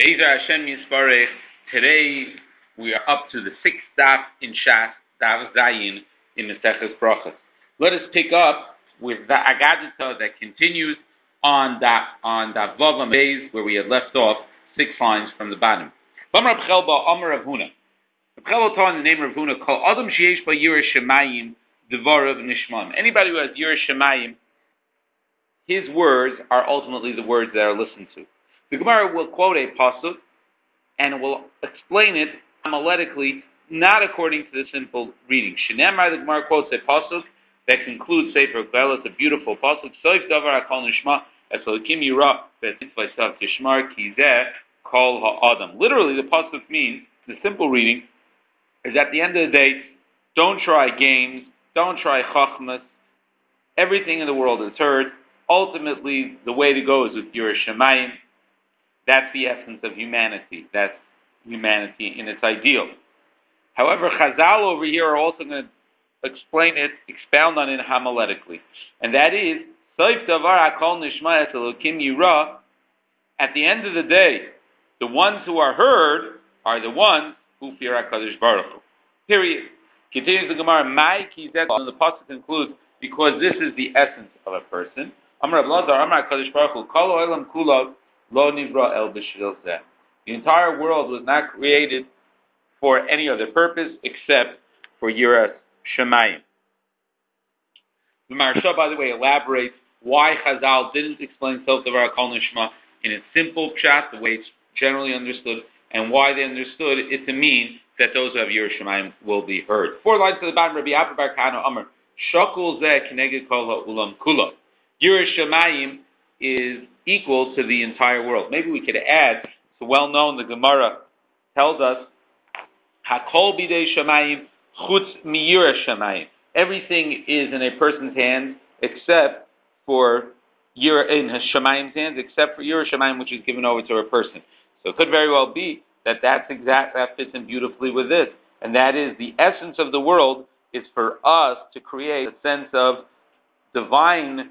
Be'ezer Hashem Yisparech. Today we are up to the sixth daf in Shas, Daf Zayin in Maseches Brachos. Let us pick up with the Agadita that continues on Daf Vav Beis, where we had left off 6 lines from the bottom. Bamar Bchelba Amar Rav Huna. Bchelba taught in the name of Rav Huna, Kol Adam Sheyesh Ba Yireh Shemayim Devorav Nishmam. Anybody who has Yireh Shemayim, his words are ultimately the words that are listened to. The Gemara will quote a pasuk and will explain it homiletically, not according to the simple reading. Shenemar, the Gemara quotes a pasuk that concludes Sefer Keilah. It's a beautiful pasuk. Soif davar hakol nishma es Elokim yirah v'etzvaysav tishmar ki zeh kol ha'adam. Literally, the pasuk means, the simple reading is at the end of the day, don't try games, don't try chachmas. Everything in the world is heard. Ultimately, the way to go is with Yireh Shemayim. That's the essence of humanity. That's humanity in its ideal. However, Chazal over here are also going to explain it, expound on it homiletically. And that is, Soif davar hakol nishma es Elokim yirah. At the end of the day, the ones who are heard are the ones who fear HaKadosh Baruch Hu. Period. Continues the Gemara, Mai ki zeh, and the pasuk concludes, because this is the essence of a person. Amar Rav Lazar, Amar HaKadosh Baruch Hu, Kol ha'olam kulo lo nivra el b'shvil zeh. The entire world was not created for any other purpose except for Yireh Shemayim. The Maharsha, by the way, elaborates why Chazal didn't explain Sof Davar Hakol Nishma in its simple pshat, the way it's generally understood, and why they understood it to mean that those who have Yireh Shemayim will be heard. 4 lines to the bottom, Rabbi Abba bar Kahana Amar, Shokul zeh keneged kol ha'ulam kulo. Yireh Shemayim is equal to the entire world. Maybe we could add, it's well known, the Gemara tells us, Hakol bidei Shemayim chutz mi Yireh Shemayim. Everything is in a person's hands except for in Shemayim's hands, except for Yireh Shemayim, which is given over to a person. So it could very well be that that fits in beautifully with this, and that is the essence of the world is for us to create a sense of divine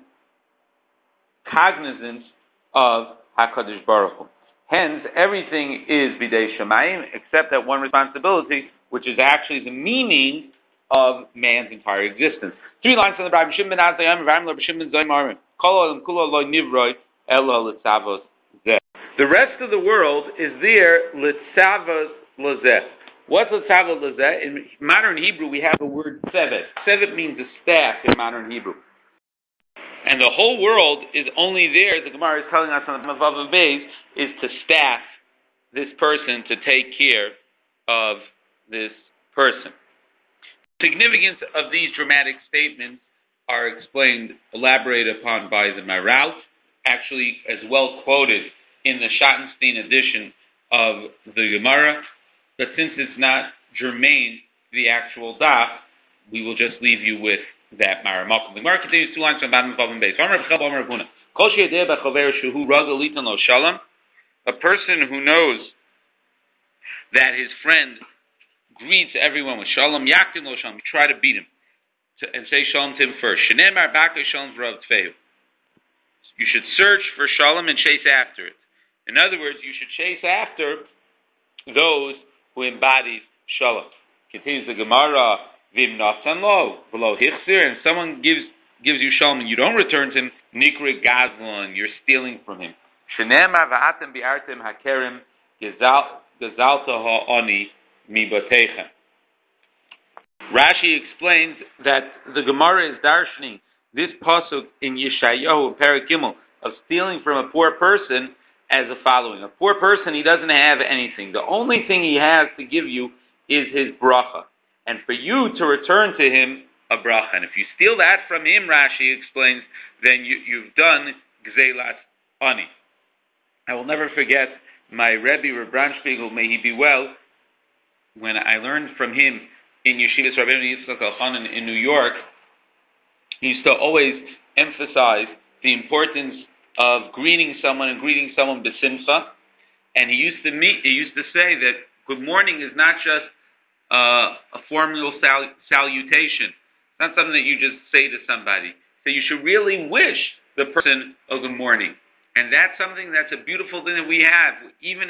cognizance of HaKadosh Baruch Hu. Hence, everything is bidei Shemayim, except that one responsibility, which is actually the meaning of man's entire existence. 3 lines from the Bible. Shimon ben Azayim, Ram lo Shimon ben Zayim, Kol olam kulo lo nivroi elo litzavos zeh. The rest of the world is there litzavos lozeh. What's litzavos lozeh? In modern Hebrew, we have the word sevet. Sevet means a staff in modern Hebrew. And the whole world is only there, the Gemara is telling us on the Vav Beis, is to staff this person, to take care of this person. The significance of these dramatic statements are explained, elaborated upon by the Maral, actually as well quoted in the Schottenstein edition of the Gemara, but since it's not germane to the actual daf, we will just leave you with that Mara Malcolm. The Gemara continues 2 lines from bottom of Vav Beis. A person who knows that his friend greets everyone with shalom, yaktin lo shalom, try to beat him and say shalom to him first. Shenemar bakay shalom v'rav tfeihu. You should search for shalom and chase after it. In other words, you should chase after those who embody shalom. Continues the Gemara, v'im nasan lo v'lo hichzir, and someone gives you shalom and you don't return to him, nikri gazlon, you're stealing from him. Shenemar v'atem bi'artem hakerim gezalta ha'oni mibatechem. Rashi explains that the Gemara is darshaning this pasuk in Yeshayahu, Perek Gimel, of stealing from a poor person as the following. A poor person, he doesn't have anything. The only thing he has to give you is his bracha. And for you to return to him a bracha. And if you steal that from him, Rashi explains, then you've done gzeilas ani. I will never forget my Rebbe, Reb Branspiegel, may he be well, when I learned from him in Yeshivas Rabbeinu Yitzchak Elchanan in New York, he used to always emphasize the importance of greeting someone b'simcha, and he used to say that good morning is not just a formal salutation. It's not something that you just say to somebody. So you should really wish the person a good morning. And that's something that's a beautiful thing that we have. Even if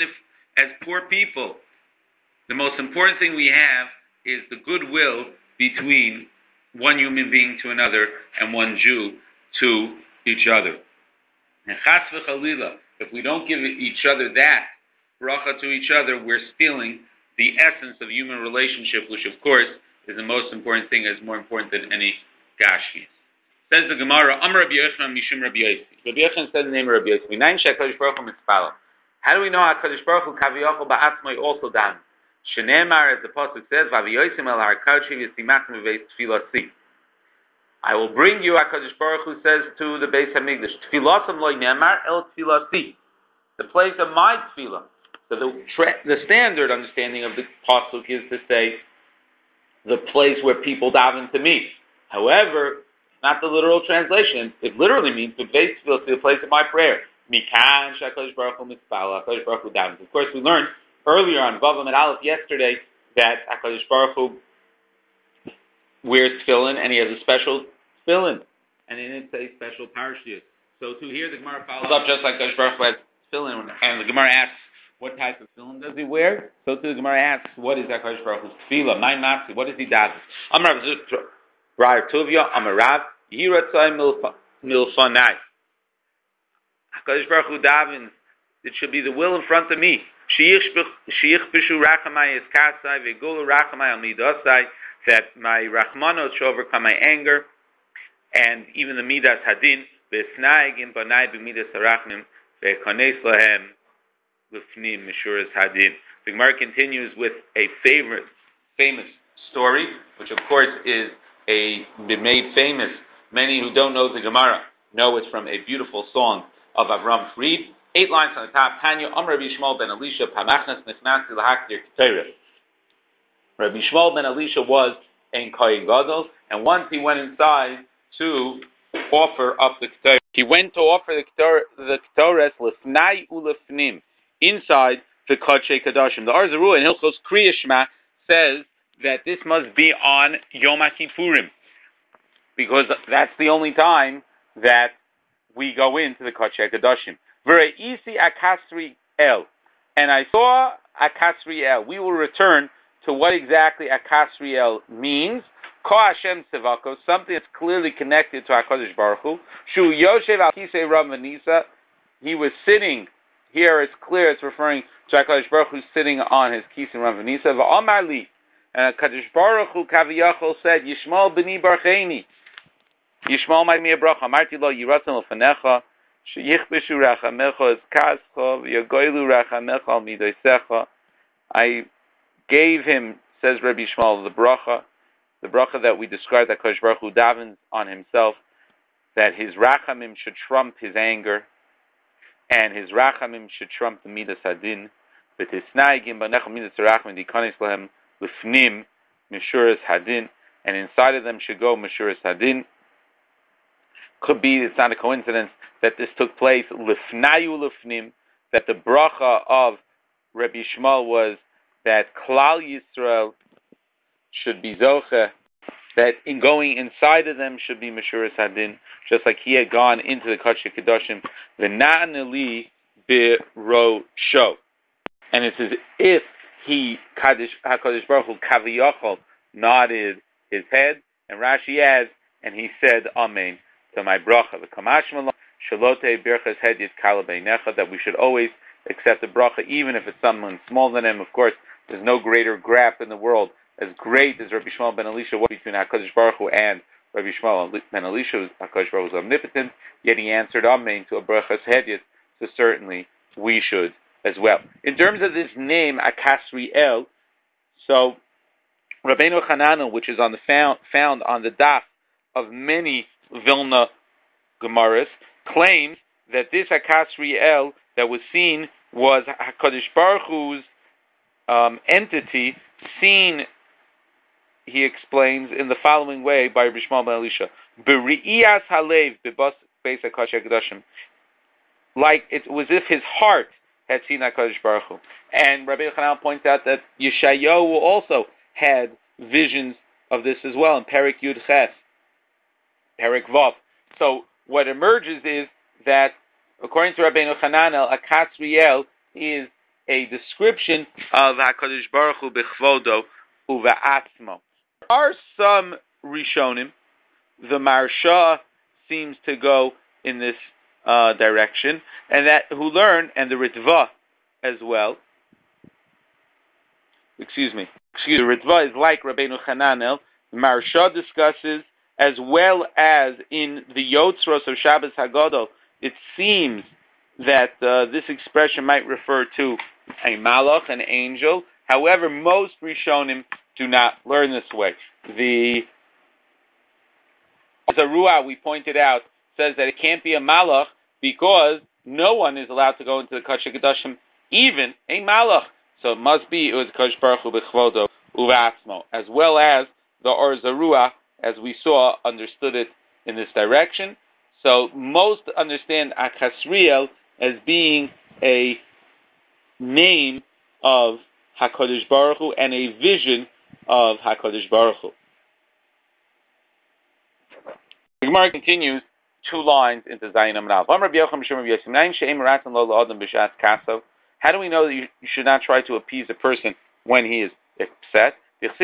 as poor people, the most important thing we have is the goodwill between one human being to another and one Jew to each other. And chas v'chalila, if we don't give each other that bracha to each other, we're stealing the essence of human relationship, which of course is the most important thing, is more important than any gashmis. Says the Gemara, Amar Rabbi Yochanan Mishum Rabbi Yossi. Rabbi Yochanan says the name of Rabbi Yossi. Minayin she'HaKadosh Baruch Hu mitzpala. How do we know HaKadosh Baruch Hu kaviyachol ba'atzmai also dan? Shenemar, as the pasuk says, Vaviyosim el harkachi v'simachim v'veis tfilasi. I will bring you, HaKadosh Baruch Hu says to the Beis HaMikdash, Tfilasim loy nemar el tfilasi, the place of my tefillah. So the standard understanding of the pasuk is to say the place where people daven to me. However, not the literal translation. It literally means the Beis Tefillah, the place of my prayer. Mikan she'HaKadosh Baruch Hu mitzpala, HaKadosh Baruch Hu davens. Of course, we learned earlier on Vav Amid Aleph yesterday that HaKadosh Baruch Hu wears tefillin and he has a special tefillin, and in it says special parashiyos. So to hear the Gemara follows up just like HaKadosh Baruch Hu has tefillin, and the Gemara asks what type of tefillin does he wear. So to the Gemara asks what is HaKadosh Baruch Hu's tefillah? My matzi, what does he daven? Amar Rav Zutra, Rar Tuvia, Amar Rav, Yiratzai Milfanai. HaKadosh Baruch Hu davens, it should be the will in front of me. That my rachmanos should overcome my anger, and even the midas hadin. The Gemara continues with a famous story, which of course is made famous. Many who don't know the Gemara know it's from a beautiful song of Avram Fried. 8 lines on the top. Tanya, Rabbi Shmuel ben Elisha, Pamachnas Nechnasi Lahaktir Ketera. Rabbi Shmuel ben Elisha was in Kohen Gadol, and once he went inside to offer up the Ketera. He went to offer the Ketores Lefnai Ulefnim, inside the Kodesh Kadashim. The Arzarua in Hilchos Kriya Shema says that this must be on Yom HaKippurim, because that's the only time that we go into the Kodesh Kadashim. V're'isi Akasri El, and I saw Akasri El. We will return to what exactly Akasri El means. Ko Hashem Sevako, something that's clearly connected to HaKadosh Baruch Hu. Shu Yoshev Al Kisei Rav Manisa, he was sitting. Here it's clear it's referring to HaKadosh Baruch Hu sitting on his Kisei Rav Manisa. V'Amar Li, and HaKadosh Baruch Hu Kaviyachol said, Yishmael B'ni Barcheni. Yishmael might be a bracha. Amarti lo Yiratzon L'fanecha. Sheyichbishu rachamecha es kascha v'yagoylu rachamecha al midoisecha. I gave him, says Rabbi Shmuel, the bracha that we described, that Kodesh Baruch Hu davens on himself, that his rachamim should trump his anger, and his rachamim should trump the midas hadin. V'tisnaigim b'necham midas rachamim dikanis lahem l'fnim mishuras hadin, and inside of them should go mishuras hadin. Could be, it's not a coincidence that this took place l'fnayu l'fnim, that the bracha of Rabbi Shmuel was that Klal Yisrael should be zoche, that in going inside of them should be Meshuras Hadin, just like he had gone into the Kodesh Kedoshim, v'na'neli b'rosho. And it's as if HaKadosh Baruch Hu Kaviyachol nodded his head, and Rashi adds, and he said, Amen, to my bracha. The Kamash Malon, Shalote Birchas Hedyet Kala Beinecha, that we should always accept the bracha, even if it's someone smaller than him. Of course, there's no greater grap in the world as great as Rabbi Shmuel ben Elisha was between HaKadosh Baruch Hu and Rabbi Shmuel ben Elisha. HaKadosh Baruch Hu was omnipotent, yet he answered Amen to a brachas Hedyet, so certainly we should as well. In terms of this name, Akasri El, so Rabbeinu Hananel, which is on the found on the daf of many Vilna Gemaras, claims that this Akasri El that was seen was HaKadosh Baruch Hu's entity seen, he explains, in the following way by Rabbi Shmuel ben Elisha. B'ri'iyas halev b'bas beis HaKadosh HaKadoshim. Like it was if his heart had seen HaKadosh Baruch Hu. And Rabbi Yochanan points out that Yeshayahu also had visions of this as well in Perek Yud Ches, Perek Vav. So what emerges is that, according to Rabbeinu Hananel, Akasri El is a description of HaKadosh Baruch Hu b'chvodo uva'atzmo. There are some Rishonim, the Maharsha seems to go in this direction, and that who learn, and the Ritva as well. The Ritva is like Rabbeinu Hananel. The Maharsha discusses, as well as in the Yotzros of Shabbos Hagadol, it seems that this expression might refer to a malach, an angel. However, most Rishonim do not learn this way. The Zarua, we pointed out, says that it can't be a malach because no one is allowed to go into the Kodesh HaKodashim, even a malach. So it must be it was Kodesh Baruch Hu b'chvodo u'v'atzmo, as well as the Or Zarua, as we saw, understood it in this direction. So most understand Achasriel as being a name of HaKadosh Baruch Hu and a vision of HaKadosh Baruch Hu. The Gemara continues 2 lines into Zayin Amnal. How do we know that you should not try to appease a person when he is upset?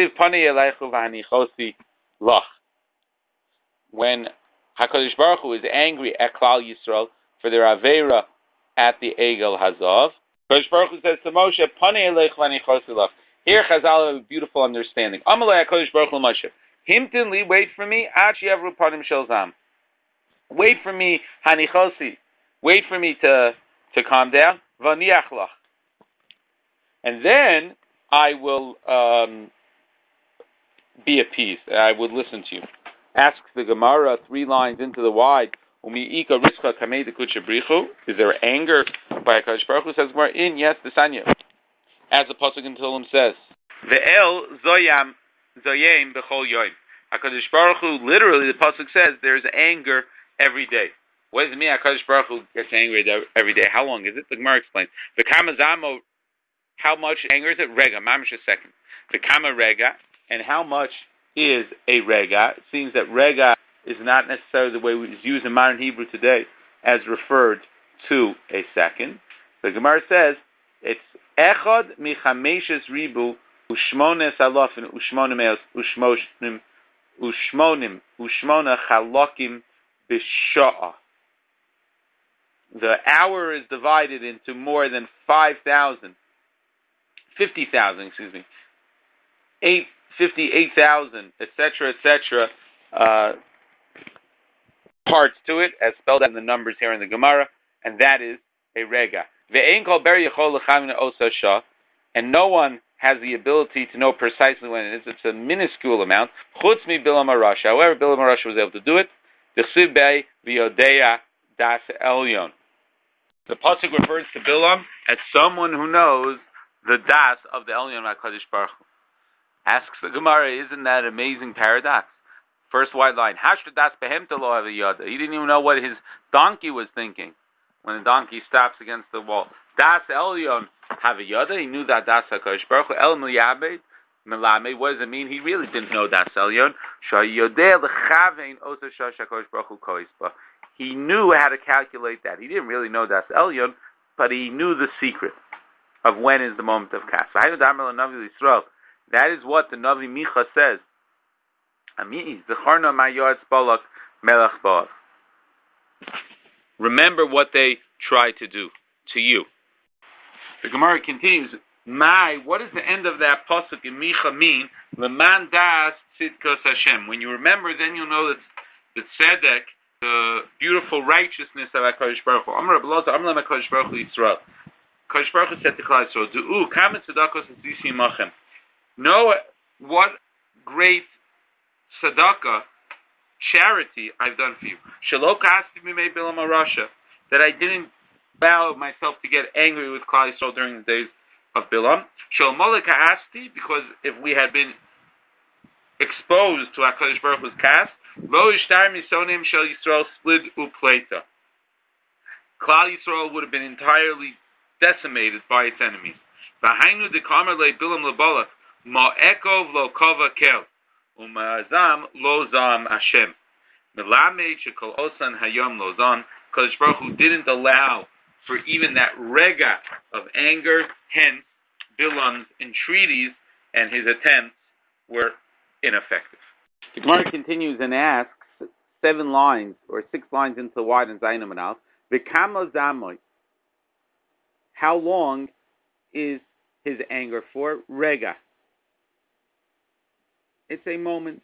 When HaKadosh Baruch Hu is angry at Klal Yisrael for their Aveira at the Egel Hazav, HaKadosh Baruch Hu says to Moshe, here Chazal have a beautiful understanding. Amalei HaKadosh Baruch Hu Moshe, Himtin li, wait for me, Ad Sheyavru Panim Shel Zam. Wait for me, Hanichosi. Wait for me to calm down. Vaniach lach. And then I will be appeased. I would listen to you. Asks the Gemara 3 lines into the wide. Is there anger by HaKadosh Baruch Hu? Says Gemara, in, yes, the Sanya. As the Pasuk in Tehillim says, Ve'el zoyam zoyem b'chol yoyim. HaKadosh Baruch Hu, literally, the Pasuk says, there's anger every day. What does it mean HaKadosh Baruch Hu gets angry every day? How long is it? The Gemara explains. The Kamazamo, how much anger is it? Rega, mamish a second. The Kama Rega, and how much is a Rega? It seems that Rega is not necessarily the way it's used in modern Hebrew today as referred to a second. The Gemara says it's Echad Michameshes Ribu Ushmones Alofin Ushmona Chalokim B'Sha'a. The hour is divided into more than 50,000, excuse me, 58,000, etc., etc., parts to it, as spelled out in the numbers here in the Gemara, and that is a Rega. And no one has the ability to know precisely when it is. It's a minuscule amount. Chutz mi Bilam HaRasha. However, Bilam HaRasha was able to do it. The pasuk refers to Bilam as someone who knows the das of the Elyon HaKadosh Baruch Hu. Asks the Gemara, isn't that an amazing paradox? First wide line. Hashra das behemta lo have a yada. He didn't even know what his donkey was thinking when the donkey stops against the wall. Das Elyon have a yada. He knew that das HaKadosh Baruch Hu. El miyabe melame. What does it mean? He really didn't know das Elyon. Shayodeh lechavein osa shash HaKadosh Baruch Hu koisba. He knew how to calculate that. He didn't really know das Elyon, but he knew the secret of when is the moment of kas. That is what the Navi Micha says. Remember what they try to do to you. The Gemara continues, what does the end of that pasuk in Micha mean? Leman das tzidkos Hashem. When you remember, then you'll know that the tzedek, the beautiful righteousness of HaKadosh Baruch Hu. Amar Rabbeinu, Amar HaKadosh Baruch Hu Yisrael. HaKadosh Baruch Hu said to Klal Yisrael, Du'u kamet tzedakos etzisi machem. Know what great tzedakah, charity I've done for you. Shelo ka'asti b'mei Bilam HaRasha. That I didn't bow myself to get angry with Klal Yisrael during the days of Bilam. Shel molek ka'asti, because if we had been exposed to HaKadosh Baruch Hu's cast, lo yishtar misonim shel Yisrael split upleta. Klal Yisrael would have been entirely decimated by its enemies. V'hainu dekamer le Bilam lebalak ma'ekov lo kova kel umazam lo zam Hashem. Melamed shekol osan hayom lo zam. Kadosh Baruch Hu didn't allow for even that rega of anger. Hence, Bilam's entreaties and his attempts were ineffective. The Gemara continues and asks 7 lines or 6 lines into the wide and Zainam and Alf. V'kama zamoy. How long is his anger for? Rega. It's a moment.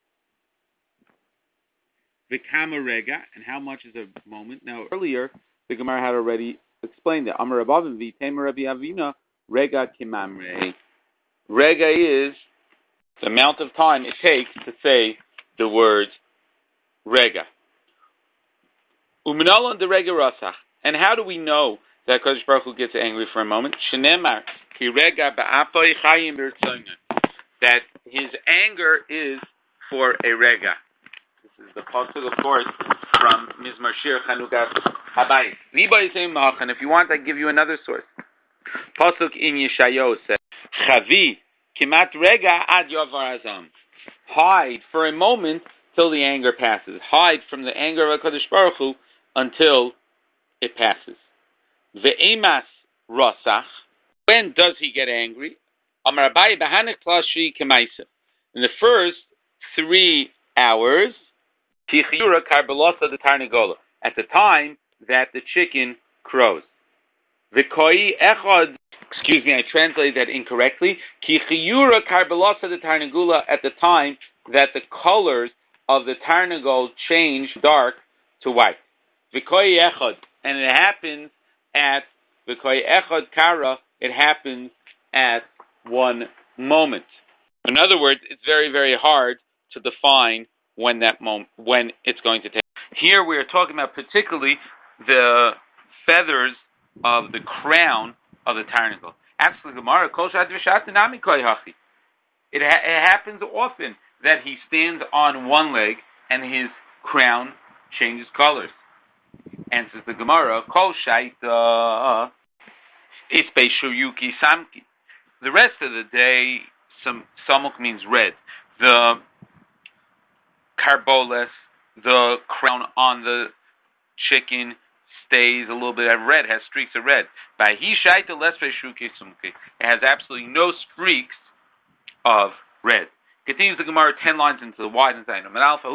V'kama rega, and how much is a moment? Now, earlier, the Gemara had already explained it. Amar Rabavim v'tema Rabbi Avina rega kimamre. Rega is the amount of time it takes to say the words rega. U'minalon de rega rasach. And how do we know that Kadosh Baruch Hu gets angry for a moment? Shenemar ki rega ba'apoy chayim b'rtzonen. That his anger is for a rega. This is the pasuk, of course, from Mizmar Shir Chanukas Habayis. Anybody say Ma'achan? If you want, I give you another source. Pasuk in Yeshayahu says, Chavi kimat rega ad yavar azam. Hide for a moment till the anger passes. Hide from the anger of HaKadosh Baruch Hu until it passes. Ve'emas rasach. When does he get angry? Amar Abaye b'hanek plashi kemaisa. In the first 3 hours, tichiyura karbalosa de tarnigola. At the time that the chicken crows. V'koi echad. Excuse me, I translated that incorrectly. Tichiyura karbalosa de tarnigula. At the time that the colors of the tarnigol change dark to white. V'koi echad. And it happens at V'koi echad kara. It happens at one moment. In other words, it's very, very hard to define when that moment, when it's going to take. Here we are talking about particularly the feathers of the crown of the tarnigol. Absolutely, Gemara. It happens often that he stands on one leg and his crown changes colors. Answers the Gemara. Kol shaita ispeshuyuki samki. The rest of the day, samuk means red. The carboles, the crown on the chicken, stays a little bit of red, has streaks of red. It has absolutely no streaks of red. Continues the Gemara 10 lines into the wide and Zainam.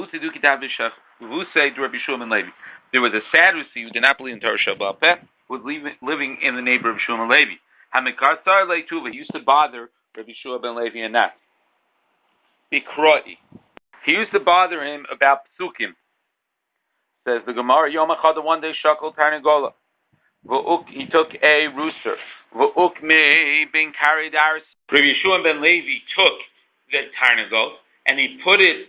There was a Sadducee who did not believe in Torah Shabbat Peh, was living in the neighborhood of Shua ben Levi. He used to bother Rabbi Shua ben Levi and that. He used to bother him about psukim. Says the Gemara, Yom Echad, one day shakal tarnigola. He took a rooster. Rabbi Shua ben Levi took the tarnigol and he put it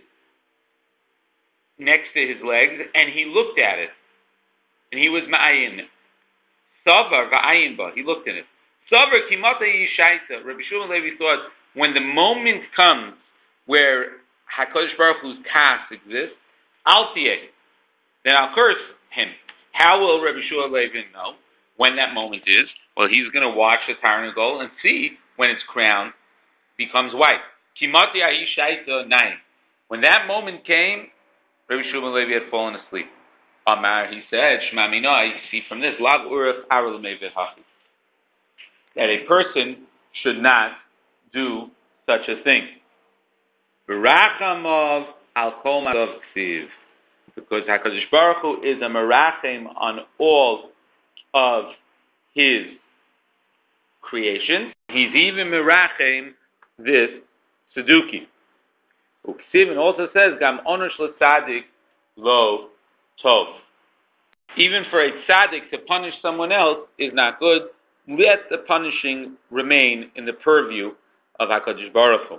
next to his legs and he looked at it. And he was ma'ayin. Savar va'ayin ba. He looked at it. Savar kimata yishaita. Rabbi Shua ben Levi thought, when the moment comes where HaKadosh Baruch Hu's task exists, al tiyeh, then I'll curse him. How will Rabbi Shua ben Levi know when that moment is? Well, he's going to watch the tarnigol and see when its crown becomes white. Kimata yishaita naim. When that moment came, Rabbi Shua ben Levi had fallen asleep. Amar, he said, Shema mina, I see from this, lav urach aral mevehachi, that a person should not do such a thing. Berachamav al kol ma'asav ksiv, because HaKadosh Baruch Hu is a merachem on all of his creation. He's even merachem this Saduki. Uksiv also says, Gam onush l'tzadik lo tov. Even for a tzaddik to punish someone else is not good. Let the punishing remain in the purview of HaKadosh Baruch Hu.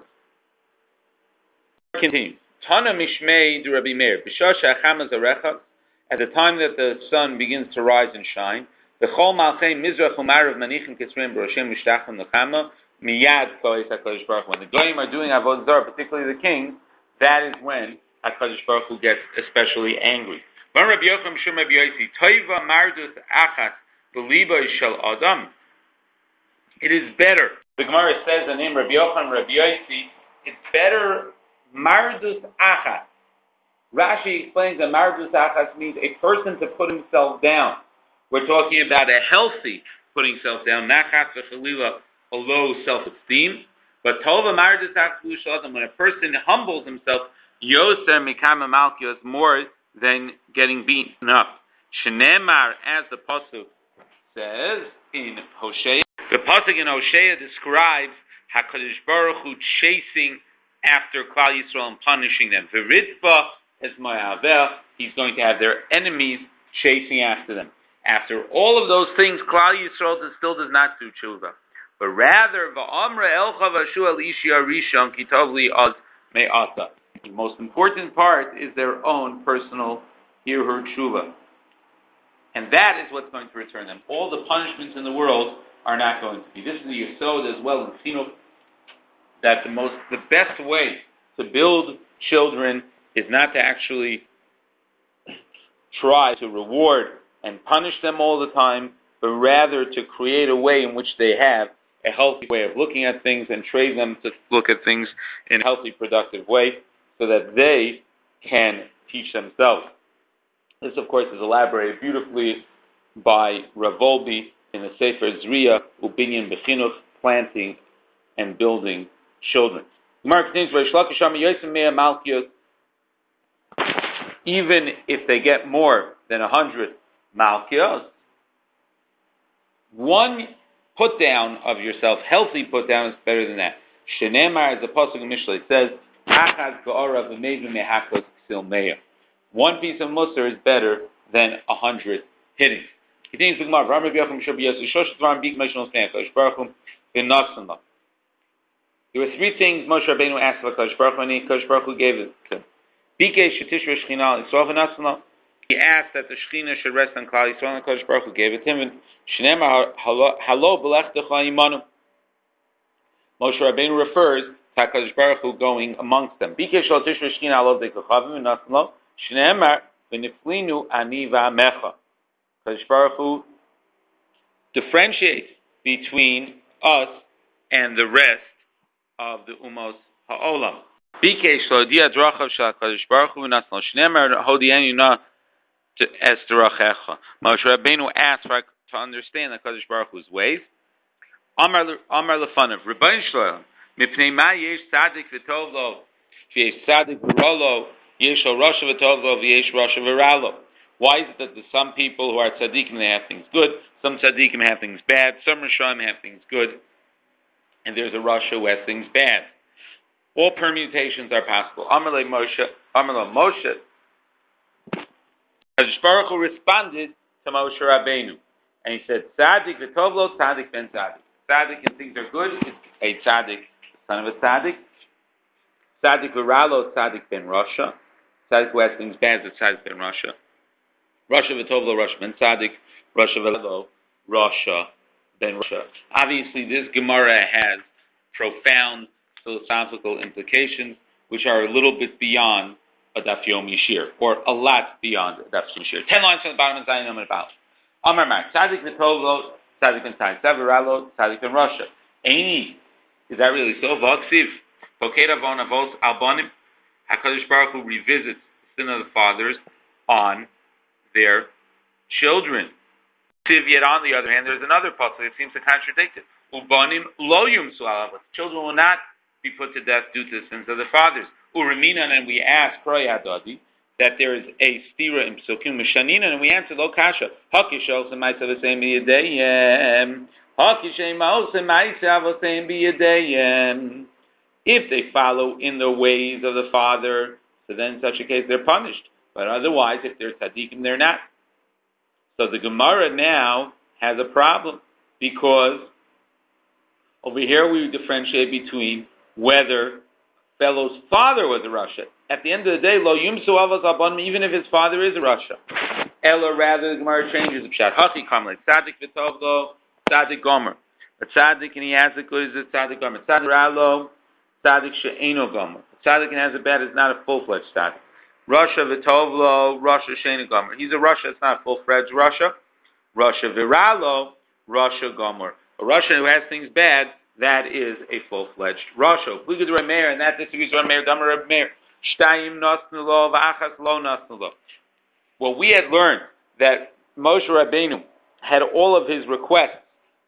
Continue. Tana mishmei du Rabbi Meir. B'shasha acham zarecha. At the time that the sun begins to rise and shine, the chol malchei mizrach umarav manichim kisrim b'roshem mishtachim l'chama miyad kois HaKadosh Baruch Hu. When the goyim are doing avodah zarah, particularly the king, that is when HaKadosh Baruch Hu gets especially angry. When Rabbi Yochanan Mishum Rabbi Yosi, toiva mardus achat b'liba shel adam. It is better. The Gemara says the name Rabbi Yochanan Rabbi Yosi. It's better mardus achat. Rashi explains that mardus achat means a person to put himself down. We're talking about a healthy putting self down, not chas v'chalila, a low self-esteem. But tova mardetak adam, when a person humbles himself, yoser mikama malkios, more than getting beaten up. Shenemar, as the pasuk says in Hosea, the pasuk in Hosea describes Hakadosh Baruch Hu chasing after Klal Yisrael and punishing them. V'ritzva es mo'avel, he's going to have their enemies chasing after them. After all of those things, Klal Yisrael still does not do tshuva. But rather, va'amra elcha v'ashu al ishi arishon kitov li az me'ata. The most important part is their own personal hirur tshuva. And that is what's going to return them. All the punishments in the world are not going to be. This is the yesod as well in Chinuch, that the best way to build children is not to actually try to reward and punish them all the time, but rather to create a way in which they have a healthy way of looking at things and train them to look at things in a healthy, productive way so that they can teach themselves. This, of course, is elaborated beautifully by Rav Wolbe in the Sefer Zriya, Ubinyan Bechinuch, planting and building children. Even if they get more than 100 malkios, one put down of yourself, healthy put down, is better than that. Shenemar, as the pasuk in Mishlei says, one piece of mussar is better than 100 hitting. There were three things Moshe Rabbeinu asked of Kadosh Baruch Hu, and Kadosh Baruch Hu gave it to him. He asked that the Shekhinah should rest on Klal Yisrael, and Kadosh Baruch Hu gave it to him. Moshe Rabbeinu refers to Kadosh Baruch Hu going amongst them. Kadosh Baruch Hu differentiates between us and the rest of the Umos Ha'olam. Moshe Rabbeinu asked to understand the Kadosh Baruch Hu's ways. Amar Lefanav, Rebbeinu Shalom, Mipnei Ma Yesh Tzadik V'Tov Lo, V'Yesh Tzadik V'Rolo, Yesh Al Rasha V'Tov Lo, V'Yesh Rasha V'Ralo. Why is it that there's some people who are tzaddikim, they have things good, some tzaddikim have things bad, some Rishayim have things good, and there's a Rasha who has things bad? All permutations are possible. Amar Le Moshe, Kadosh Baruch Hu responded to Moshe Rabbeinu, and he said, Tzaddik v'tov lo, tzaddik ben tzaddik. Tzaddik and things are good, it's a tzaddik, son of a tzaddik. Tzaddik v'ralo, tzaddik ben Rasha. Tzaddik who has things bad is tzaddik ben Rasha. Rasha v'tov lo, Rasha ben tzaddik. Rasha v'ralo, Rasha ben Rasha. Obviously, this Gemara has profound philosophical implications, which are a little bit beyond a Daf Yomi Shir, or a lot beyond a Daf Yomi Shir. 10 lines from the bottom and Zayin Amar Baal. Amar Mar, Tzadik V'Tovlo, Tzadik Ben Tzaddik, Zaviralo, Tzadik Ben Rasha. Aini, is that really so? V'Aksiv, Pokeda Von Avos Albonim, HaKadosh Baruch Hu revisits the sin of the fathers on their children. Yet on the other hand, there's another pasuk that seems to contradict it. Ubanim lo yumsu alav. Children will not be put to death due to the sins of the fathers. Uraminan, and we ask Kroyadadi that there is a stira in Psukim Mishanina, and we answer Lo Kasha. Hakishol semaisa v'seim b'yadeyem. Hakishem ma'ol semaisa v'seim b'yadeyem. If they follow in the ways of the father, so then in such a case they're punished. But otherwise, if they're tzaddikim, they're not. So the Gemara now has a problem, because over here we differentiate between whether fellow's father was a Rasha. At the end of the day, lo yumsu avos abanim, even if his father is a Rasha. Ella, rather, the Gemara changes the pshat. Hachi kamar, tzaddik v'tov lo, tzaddik gomer. A tzaddik and he has it good is a tzaddik gomer. Tzaddik ralo, tzaddik she'eno gomer. A tzaddik and has it bad is not a full-fledged tzaddik. Rasha v'tov lo, Rasha she'eno gomer. He's a Rasha, it's not a full-fledged Rasha. Rasha v'ralo, Rasha gomer. A Rasha who has things bad, that is a full-fledged Rasha. We could do Rameir, and that disagrees with Rameir, Damar Rameir. Shtayim nasnu lo, v'achas lo nasnu lo. Well, we had learned that Moshe Rabbeinu had all of his requests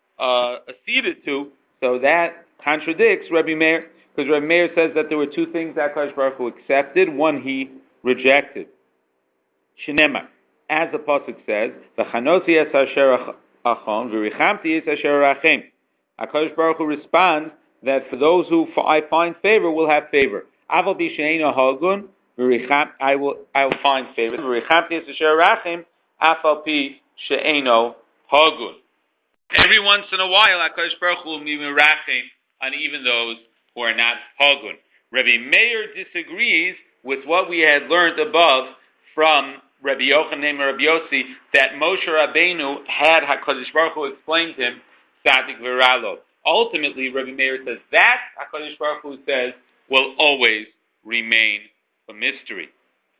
acceded to, so that contradicts Rabbi Meir, because Rabbi Meir says that there were two things that HaKadosh Baruch Hu accepted, one he rejected. Shenema, as the pasuk says, "V'chanosi es asher achon, v'richamti es asher rachem." HaKadosh Baruch Hu responds that for those who I find favor will have favor. Aval bi she'eino hagun, I will find favor. V'richamti es asher rachem, afal pi she'eino hagun. Every once in a while, HaKadosh Baruch Hu will be merachem on even those who are not hagun. Rabbi Meir disagrees with what we had learned above from Rabbi Yochanan and Rabbi Yossi, that Moshe Rabbeinu had HaKadosh Baruch Hu explain to him Tzadik V'Ralo. Ultimately, Rabbi Meir says that HaKadosh Baruch Hu says will always remain a mystery.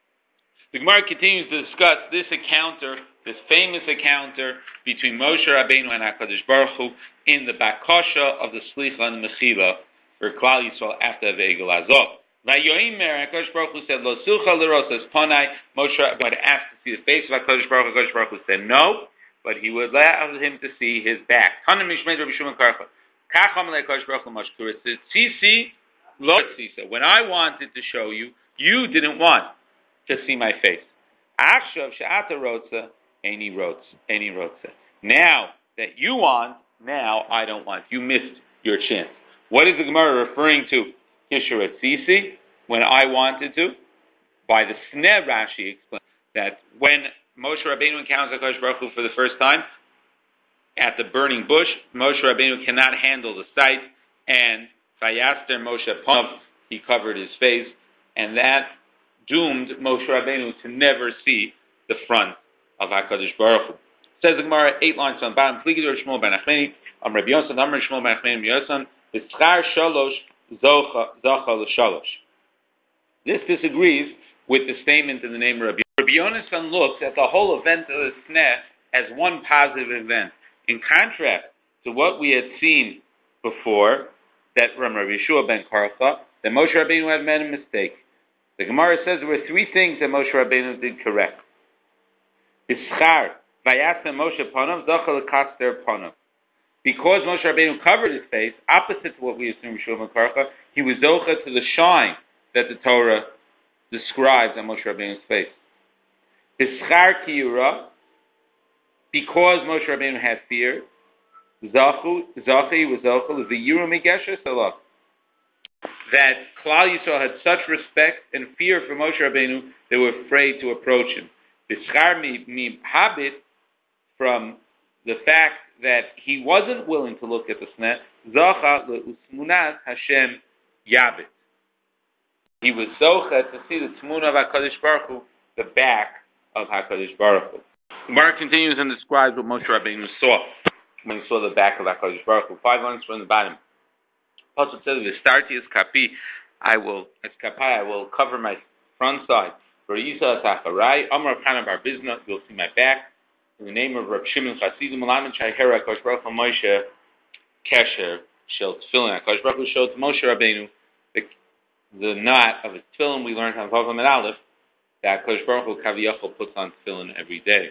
The Gemara continues to discuss this encounter, this famous encounter between Moshe Rabbeinu and HaKadosh Baruch Hu in the Bakasha of the Slicha and the Mechila for Klal Yisrael after Ve'egel Azov. Vayomer, HaKadosh Baruch Hu said, Lo sucha l'rosas panai, Moshe but asked to see the face of HaKadosh Baruch Hu. HaKadosh Baruch Hu said no, but he would allow him to see his back. Tanim Mishmei Rabbi Shimon Karcha. Kacham le'HaKadosh Baruch Hu mashkur. It says, Tzisi lo tzisa. When I wanted to show you, you didn't want to see my face. Achshav she'ata rotza, any rotza. Now that you want, now I don't want. You missed your chance. What is the Gemara referring to? Kishurat Sisi, when I wanted to. By the Sneh, Rashi explains that when Moshe Rabbeinu encounters HaKadosh Baruch Hu for the first time at the burning bush, Moshe Rabbeinu cannot handle the sight, and Vayaster Moshe Panav, he covered his face, and that doomed Moshe Rabbeinu to never see the front of HaKadosh Baruch Hu. Says the Gemara, 8 lines on the bottom, Pligid Shmuel ben Achmeni, Rabbi Yosan, Amr Shmuel ben Achmeni, Yosan, V'schar Shalosh, Zocha l'shalosh. This disagrees with the statement in the name of Rabbi Yonasan. Rabbi Yonasan looks at the whole event of the Sneh as one positive event. In contrast to what we had seen before, that from Rabbi Yeshua ben Karcha, that Moshe Rabbeinu had made a mistake. The Gemara says there were 3 things that Moshe Rabbeinu did correct. Ischar, vayasem Moshe panav, zocha l'kaster panav. Because Moshe Rabbeinu covered his face, opposite to what we assume Yeshua ben Karcha, he was zocha to the shine that the Torah describes on Moshe Rabbeinu's face. Ischar kiyura, because Moshe Rabbeinu had fear, zachi was zocha l'viyuru migesher salah. That Klal Yisrael had such respect and fear for Moshe Rabbeinu, they were afraid to approach him. Ischar mi habit, from the fact that he wasn't willing to look at the sneh, Zacha le'usmunas Hashem Yabit. He was Zocha to see the Tmuna of HaKadosh Baruch Hu, the back of HaKadosh Baruch Hu. Gemara continues and describes what Moshe Rabbeinu saw when he saw the back of HaKadosh Baruch Hu. 5 lines from the bottom. Also says, "V'starti es kapi, I will cover my front side. For Yisa Sacharai, Amar Kana Bar Bizna, you'll see my back. In the name of Reb Shimon Chasidim Malaman Shayhera HaKadosh Baruch Hu Moshe Kesher Shel Tefillin." HaKadosh Baruch Hu showed to Moshe Rabbeinu the knot of his tefillin. We learned on Vavam and Aleph that HaKadosh Baruch Hu Kaviyachol puts on tefillin every day.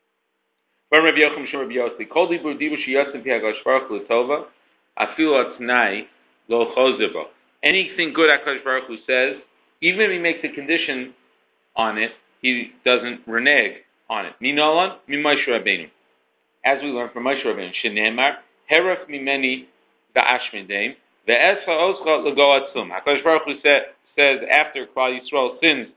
Rabbi Yochum Shem Rabbi Yossi Kol Dibur Dibur Shiyasim Pi HaKadosh Baruch Hu L'Tova Afilu Atznai Lo Chozebo. Anything good HaKadosh Baruch Hu says, even if he makes a condition on it, he doesn't renege on it. Minolan mi Moshe Rabbeinu, as we learn from Moshe Rabbeinu, Shenemar Heraf Mimeni Va'ashmedeim Ve'escha Oscha L'Go Atzum. HaKadosh Baruch Hu says after Klal Yisrael sins,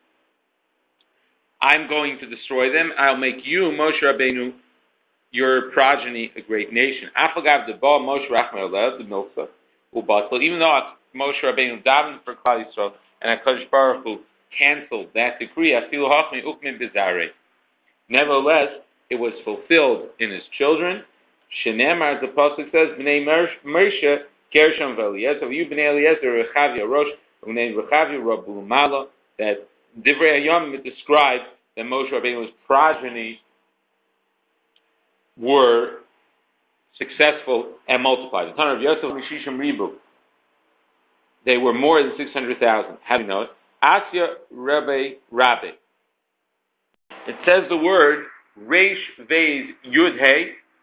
I'm going to destroy them. I'll make you, Moshe Rabbeinu, your progeny, a great nation. Afagav Deba Moshe Rachmei Olev the Milsa Ubatel. Even though Moshe Rabbeinu davened for Klal Yisrael and HaKadosh Baruch Hu canceled that decree, Afilu Hachmi Ukmin Bizarre. Nevertheless, it was fulfilled in his children. Shenemar, as the pasuk says, Bnei Moshe Gershom v'Eliezer, you Bnei Eliezer Rechavia Rosh, Bnei Rechavia Rabu Mala. That Divrei Hayom describes that Moshe Rabbeinu's progeny were successful and multiplied. The time of Yosef Mishishim Ribu, they were more than 600,000. How do you know it? Asya Rabbe. It says the word Reish Vez Yud Hey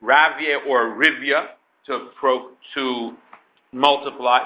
Ravia or Rivya to multiply.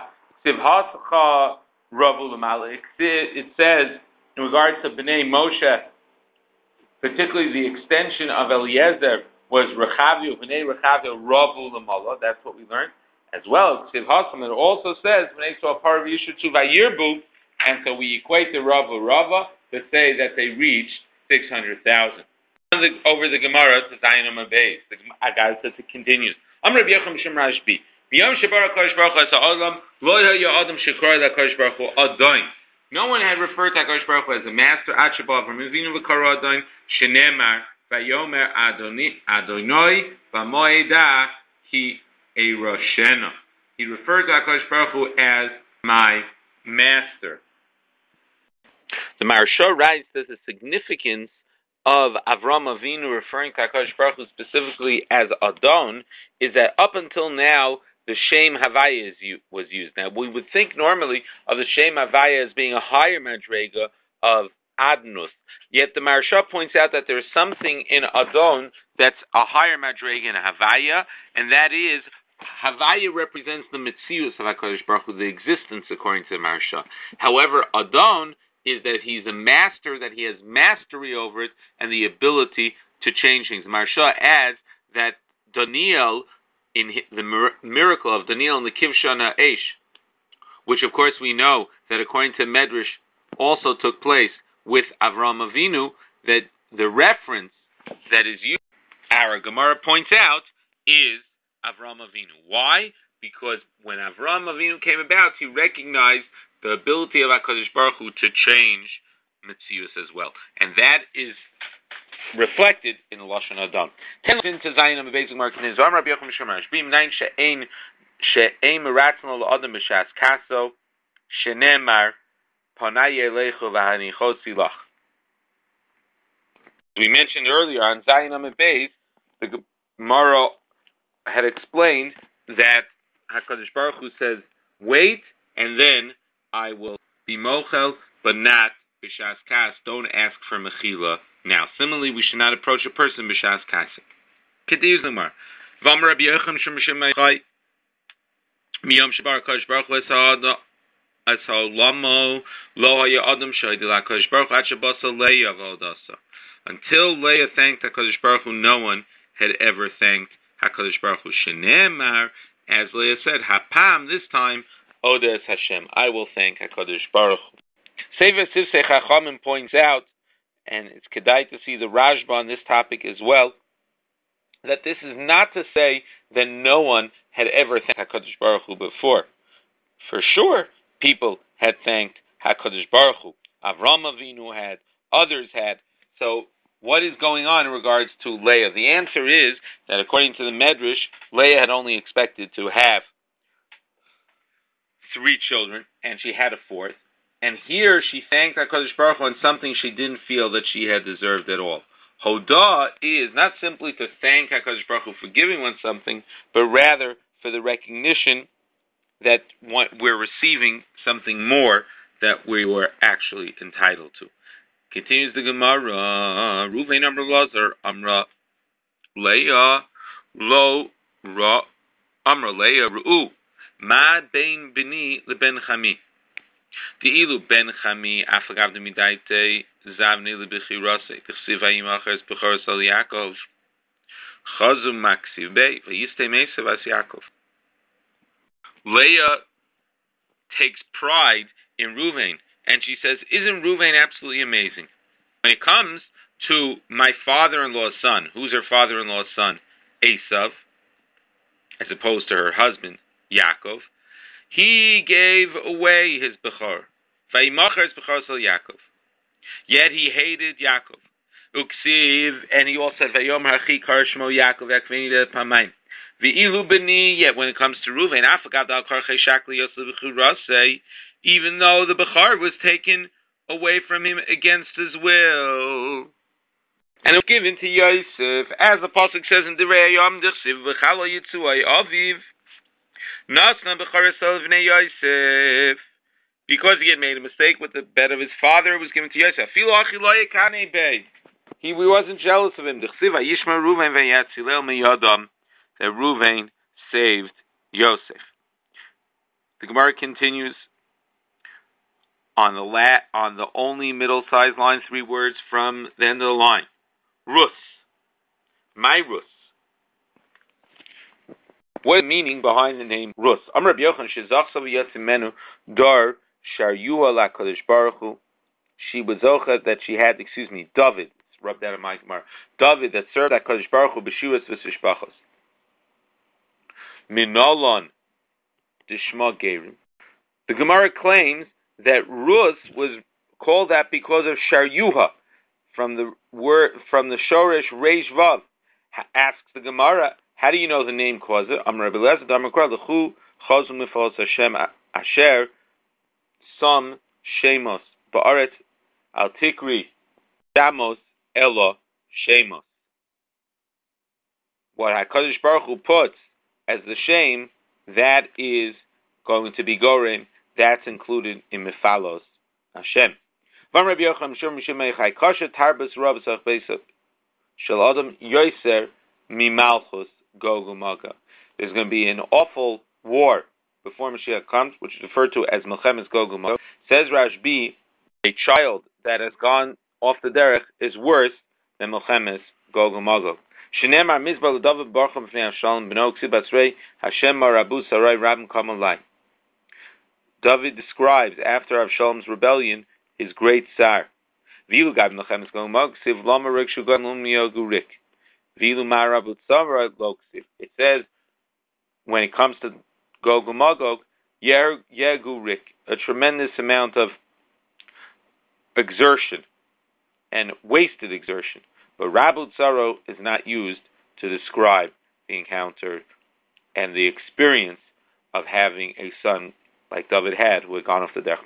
It says in regards to Bnei Moshe, particularly the extension of Eliezer was Rechavia, Bnei Rechavia Ravu Lamala. That's what we learned. As well, it also says Bnei Soapar Yishutu Vayirbu, and so we equate the Ravu Rava to say that they reached 600,000. Over the Gemara to Zayin Amabeis, the Agada continues. Amr B'Yacham Shem Rashbi. B'Yom Shebar HaKadosh Baruch Hu Ha'Olam Lo Ha'ya Adam Shekar HaKadosh Baruch Hu Adoin. No one had referred to HaKadosh Baruch Hu as a master. Ad Sheba from Mivinu V'Kara Adoin Shenemar Vayomer Adonai V'Moedah Ki Eiroshena. He referred to HaKadosh Baruch Hu as my master. The Maharsha writes that the significance of Avram Avinu referring to HaKadosh Baruch Hu specifically as Adon is that up until now the Shem Havaya was used. Now we would think normally of the Shem Havaya as being a higher madrega of Adnus. Yet the Maharsha points out that there is something in Adon that's a higher madrega in Havaya, and that is Havaya represents the Metzius of HaKadosh Baruch Hu, the existence according to the Maharsha. However, Adon is that he's a master, that he has mastery over it and the ability to change things. Maharsha adds that Daniel, in the miracle of Daniel in the Kivshan Ha'esh, which of course we know that according to Medrash also took place with Avram Avinu, that the reference that is used, our Gemara points out, is Avram Avinu. Why? Because when Avram Avinu came about, he recognized the ability of HaKadosh Baruch Hu to change Metzius as well. And that is reflected in the Lashon Adon. Into Zayin on the basic mark is Rabbi Yochanan Shemarash. Bim nine she'ein meratzon l'adam b'shas kaso shenemar panay elechu v'hanichot silach. We mentioned earlier on Zayin on the base, the Gemara had explained that HaKadosh Baruch Hu says, wait, and then I will be mochel, but not b'shas kas. Don't ask for mechila now. Similarly, we should not approach a person b'shas kas. Continues the Gemara. V'amar Rabbi Yochanan Shemashim Meichai miyom shebar HaKadosh Baruch Hu esa'olamo lo haya adam shaydi l'HaKadosh Baruch Hu ad shebasa Leah v'odasa. Until Leah thanked HaKadosh Baruch Hu, no one had ever thanked HaKadosh Baruch Hu. Shenemar, as Leah said, hapam, this time, Odes Hashem, I will thank HaKadosh Baruch Hu. Sefer Sifsei Chachamim points out, and it's kedai to see the Rashba on this topic as well, that this is not to say that no one had ever thanked HaKadosh Baruch Hu before. For sure, people had thanked HaKadosh Baruch Hu. Avram Avinu had, others had. So, what is going on in regards to Leah? The answer is that according to the Medrash, Leah had only expected to have 3 children, and she had a 4th. And here she thanked HaKadosh Baruch Hu on something she didn't feel that she had deserved at all. Hodah is not simply to thank HaKadosh Baruch Hu for giving one something, but rather for the recognition that we're receiving something more that we were actually entitled to. Continues the Gemara. Ruvain Amra Lazar Amra Leah Lo Ra Amra Leah Ru'u Ma Bein Bini LeBen Chami Di'ilu Ben Chami Afagav Demidaite Zavni LeBechirase Tichsiv Hayim Achers Bechoros Al Yaakov Chazu Maksiv Bei V'Yistei Mesev As Yaakov. Leah takes pride in Ruvain, and she says, isn't Ruvain absolutely amazing? When it comes to my father-in-law's son, who's her father-in-law's son? Esav, as opposed to her husband, Yaakov. He gave away his Bechor. Vayimacher his Bechor Sal Yaakov. Yet he hated Yaakov. Uksiv, and he also said, Vayom Hachi Kar Shmo Yaakov Yakveni De Pamaim. V'ilu Beni, yet when it comes to Ruvain, Afagav Dal Karchei Shakli Yosef Bechurasei, even though the Bechor was taken away from him against his will. And it was given to Yosef, as the Pasuk says in Divrei Hayom, D'chsiv V'chalo Yitzuai Aviv, Nasna Bechor Esel V'nei Yosef. Because he had made a mistake with the bed of his father, it was given to Yosef. Filo Achi Lo Yekanei Bei. He wasn't jealous of him. D'chsiv Vayishma Ruvain V'yatzilel Miyadam. that Ruvain saved Yosef. The Gemara continues on the only middle-sized line, 3 words from the end of the line. Rus. My Rus. What is the meaning behind the name Rus? Amar Rabbi Yochanan shezachsa v'yatzimenu dar sharyua la Kadosh Baruch Hu. She was zocha that she had, David. It's rubbed out of my Gemara. David that served that Kadosh Baruch Hu b'shivas v'sishpachos. Minalon dishma gerim. The Gemara claims that Rus was called that because of sharyuha, from the shorish reish vav. Asks the Gemara, how do you know the name caused it? Amar Rabbi Eliezer Damakra Lechu Chazu Mifos Hashem Asher Sam Shemos Ba'aret Al Tikri Damos Elo Shemos. What HaKadosh Baruch Hu puts as the shame, that is going to be gorim. That's included in Mifalos Hashem. Vam Rabbi Yochanan Shur Mishim Meichai Kasha Tarbus Rav Sach Beisach Shel Adam Yoser Mimalchus Gogu Maga. There's going to be an awful war before Mashiach comes, which is referred to as Melchemes Gogu Maga. Says Rashbi, a child that has gone off the derech is worse than Melchemes Gogu Maga. Shneimar Mizbar L'David Baruch B'nei Avshalom B'no Ksib Batzrei Hashem Marabu Sarai Rabim Kamalai. David describes after Avshalom's rebellion his great tsar. Vilu Gab Melchemes Gogu Maga Ksiv Lama Rik Shugan Lumiogu Rik. It says, when it comes to Gog and Magog, Yegurik, a tremendous amount of exertion and wasted exertion. But Rabu Tsaro is not used to describe the encounter and the experience of having a son like David had, who had gone off the derech.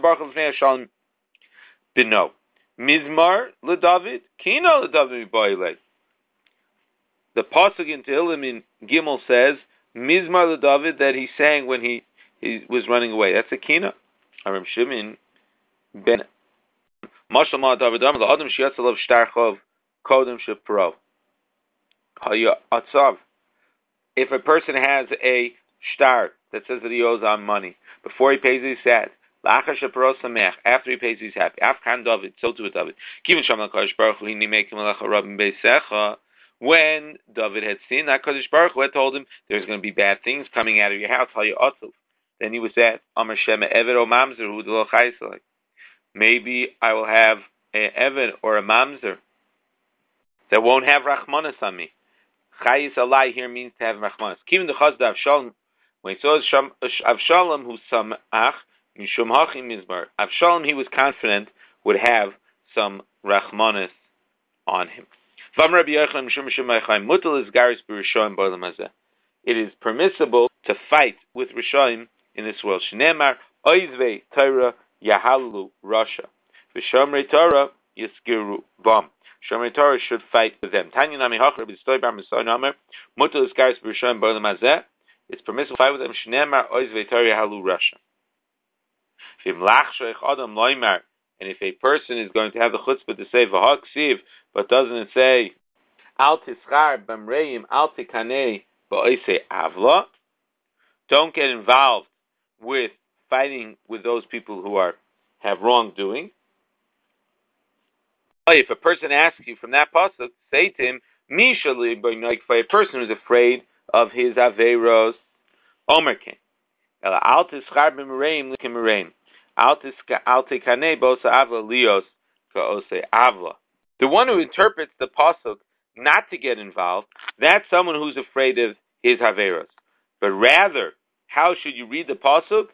Bino. Mizmar LeDavid, Kino LeDavid Miboile. The pasuk in Tehillim in Gimel says Mizmar LeDavid, that he sang when he was running away. That's a kina. Aram Shimon ben Mashal Ma David Am LaAdam Shiatzalav Shtarchov Kodem Shepro Haya Atzav. If a person has a shtar that says that he owes on money before he pays his sad, after he pays his happy, Afkan David, so to David. Kivin Shamal Kadosh Baruch Hu Hini Mekim Alecha Rabim Beisecha. When David had seen that HaKadosh Baruch Hu had told him there's going to be bad things coming out of your house, then he was said, Amar Shema Eved o Mamzer Hu D'lo Chayis. Maybe I will have an Eved or a Mamzer that won't have Rachmanas on me. Chayis Alai here means to have Rachmanas. Kivin D'chaz Avshalom, when he saw Avshalom who samach Mishum Hachim Mizmar, Avshalom he was confident would have some Rachmanas on him. It is permissible to fight with Rishonim in this world. Shneimar oizvei Torah yahalu Rasha. V'shomrei Torah yiskiru bam. Shomrei Torah should fight with them. Tanya nami hachar b'stoy bar misoy namer. Mutal is garis b'rishonim b'olam hazeh. It's permissible to fight with them. Shneimar oizvei Torah yahalu Rasha. V'im lach shoich adam loymar. And if a person is going to have the chutzpah to say v'hak siv, but doesn't say al tischar b'mreim al tikanei ba'oisei avla, don't get involved with fighting with those people who have wrongdoing. If a person asks you from that pasuk, say to him, Mishali b'noik, for a person who's afraid of his aveiros, Omer ken. Al tischar b'mreim l'kimreim. The one who interprets the pasuk not to get involved, that's someone who's afraid of his haveros. But rather, how should you read the pasuk?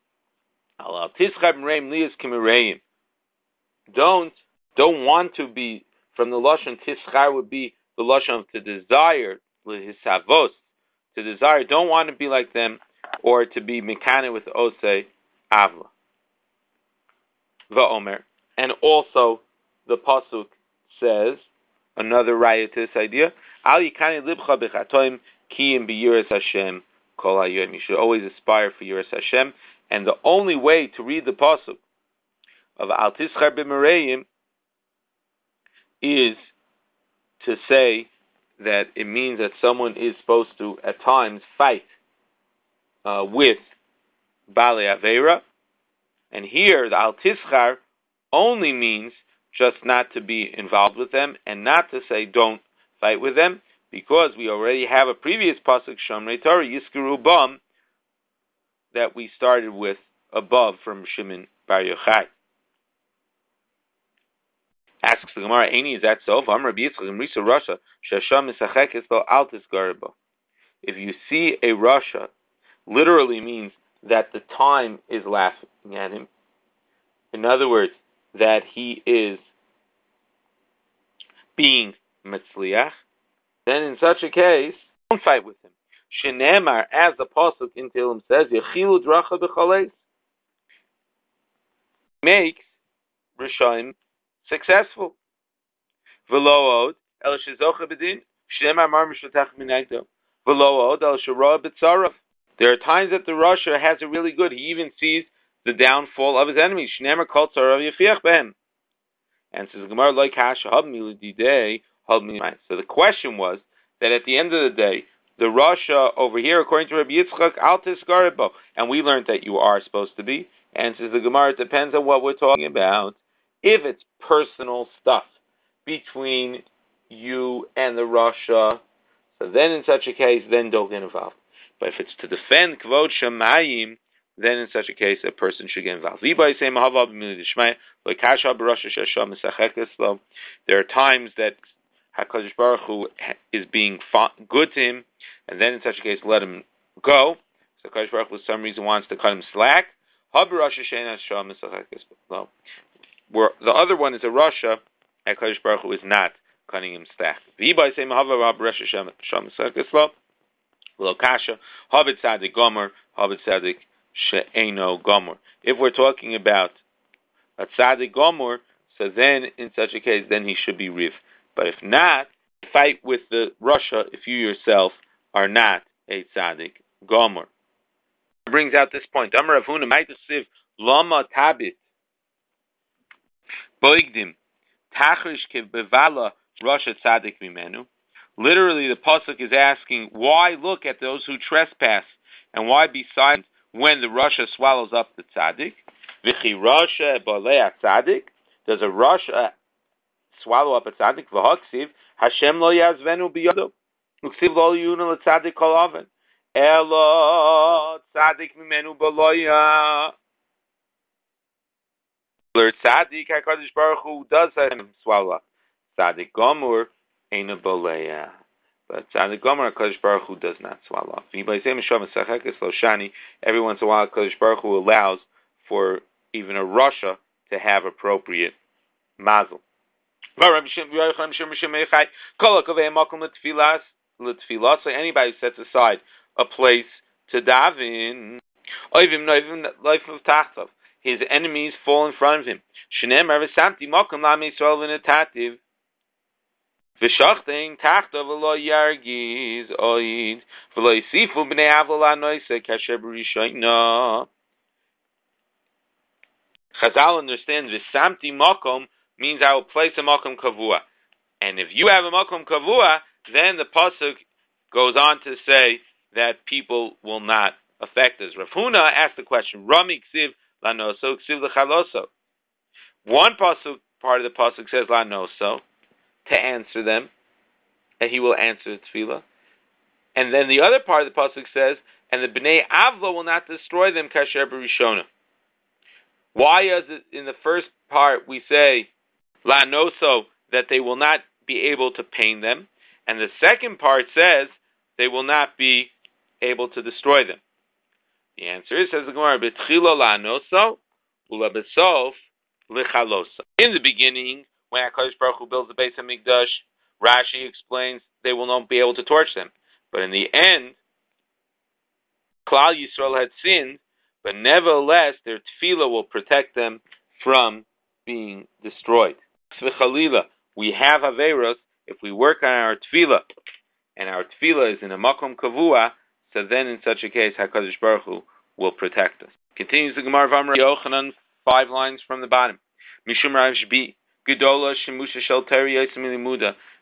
Don't want to be, from the lashon tischar would be the lashon of to desire, his havos, to desire. Don't want to be like them, or to be mekane with osei avla. Va'omer. And also, the pasuk says, another raya to this idea, Al yikani libcha b'chatoim kiyim b'yiras Hashem kol hayom. You should always aspire for yiras Hashem. And the only way to read the pasuk of Al tischar b'mereim is to say that it means that someone is supposed to, at times, fight with Bali Aveira. And here, the Al Tischar only means just not to be involved with them and not to say don't fight with them, because we already have a previous pasuk, Shomrei Torah, Yizkaru Bam, that we started with above from Shimon Bar Yochai. Asks the Gemara, Aini, is that so? If you see a Rasha, literally means that the time is laughing at him. In other words, that he is being Metzliach, then in such a case, don't fight with him. Shenemar, as the pasuk in Tehillim says, Yechilu dracha b'chaleis, makes Rishaim successful. V'lo od el shezocha b'din, shenemar mar mishatach minayto. V'lo od el shara b'tzarav. There are times that the Rasha has it really good. He even sees the downfall of his enemies. Shenemar kol tzarav yafiach behem. And says Gemara like Hasha hab milididei hab milididei. So the question was that at the end of the day, the Rasha over here, according to Rabbi Yitzchak, al tisgarebo, and we learned that you are supposed to be. And says the Gemara, it depends on what we're talking about. If it's personal stuff between you and the Rasha, so then in such a case, then don't get involved. But if it's to defend Kvod Shamayim, then in such a case, a person should get involved. There are times that HaKadosh Baruch Hu is being good to him, and then in such a case, let him go. So HaKadosh Baruch Hu, for some reason, wants to cut him slack. Where the other one is a Rasha, HaKadosh Baruch Hu is not cutting him slack. If we're talking about a tzaddik gomer, so then in such a case, then he should be riv. But if not, fight with the Rasha if you yourself are not a tzaddik gomer. It brings out this point. Amar Rav Huna ma'itasiv lama tabit boigdim tachrish kebevala Rasha tzaddik mimenu. Literally, the pasuk is asking, why look at those who trespass, and why be silent when the Rasha swallows up the tzaddik? V'chi Rasha balei tzaddik. Does a Rasha swallow up a tzaddik? V'haksiv Hashem lo yazvenu biyado. Uksiv lo yuna l'tzaddik kol aven. Elo tzaddik mimenu baloya. Tzaddik HaKadosh Baruch Hu does swallow up. Tzaddik Gomur Eina Boleya. But Tzaddik Gomer, HaKadosh Baruch Hu does not swallow up. Every once in a while, HaKadosh Baruch Hu allows for even a Rasha to have appropriate mazel. So anybody who sets aside a place to daven, his enemies fall in front of him. V'shachting tachta v'lo yargiz oid v'lo yisifu b'nei avola noise kasher b'rishayna. Chazal understands v'samti makom means I will place a makom kavua, and if you have a makom kavua, then the pasuk goes on to say that people will not affect us. Rav Huna asked the question: Rami ksiv lanoso ksiv l'chaloso. One pasuk, part of the pasuk says lanoso, to answer them, and he will answer the tefillah. And then the other part of the pasuk says, and the bnei avlo will not destroy them kasher b'rishona. Why is it in the first part we say la'noso, that they will not be able to pain them, and the second part says they will not be able to destroy them? The answer is, says the Gemara, b'tchilo la'noso u'labesof l'chaloso. In the beginning, when HaKadosh Baruch Hu builds the Beis HaMikdash, Rashi explains they will not be able to torch them. But in the end, Klal Yisrael had sinned, but nevertheless their tefillah will protect them from being destroyed. We have Averos, if we work on our tefillah, and our tefillah is in a makom kavua, so then in such a case HaKadosh Baruch Hu will protect us. Continues the Gemara of Amar Yochanan, 5 lines from the bottom. Mishum Rashbi Gedola Shemusha Shel Teri Yotzim Limuda.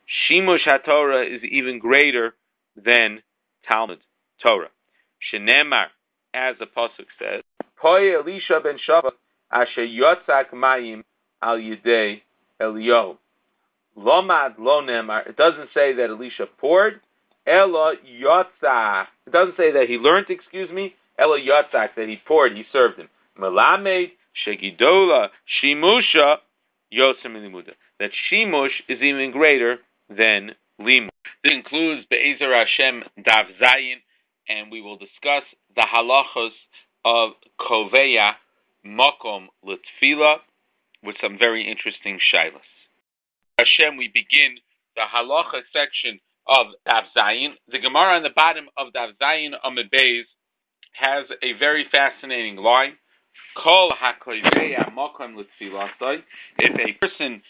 Shimush HaTorah is even greater than Talmud Torah. Shenemar, as the pasuk says, Poye Elisha ben Shaphat asher yotzak mayim al yidei Eliyahu. Lomad lo nemar. It doesn't say that Elisha poured. Ela yotzak. It doesn't say that he learned. Ela yotzak, that he poured. He served him. Melamed shegidola shimusha yosem limuda. That shimush is even greater than limush. This includes Be'ezer Hashem Dav Zayin, and we will discuss the halachos of koveya makom l'tfila with some very interesting shilas. Hashem, we begin the halacha section of Dav Zayin. The Gemara on the bottom of Dav Zayin Amud Beis has a very fascinating line. Kol hakoveya makom l'tfilasai. If a person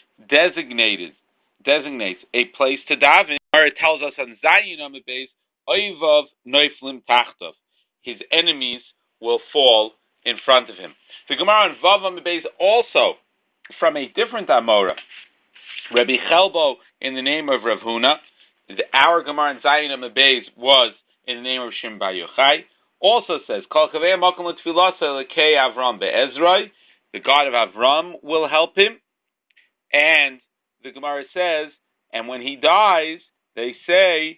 designates a place to daven, it tells us on Zayin Amud Beis, Oivav noiflim tachtav. His enemies will fall in front of him. The Gemara on Vav Amud Beis also, from a different Amora, Rabbi Chelbo in the name of Rav Huna. Our Gemara on Zayin Amud Beis was in the name of Shimon Bar Yochai. Also says, Kol kavei makom l'tfilasa lekei Avram be'ezroi. The God of Avram will help him. And the Gemara says, and when he dies, they say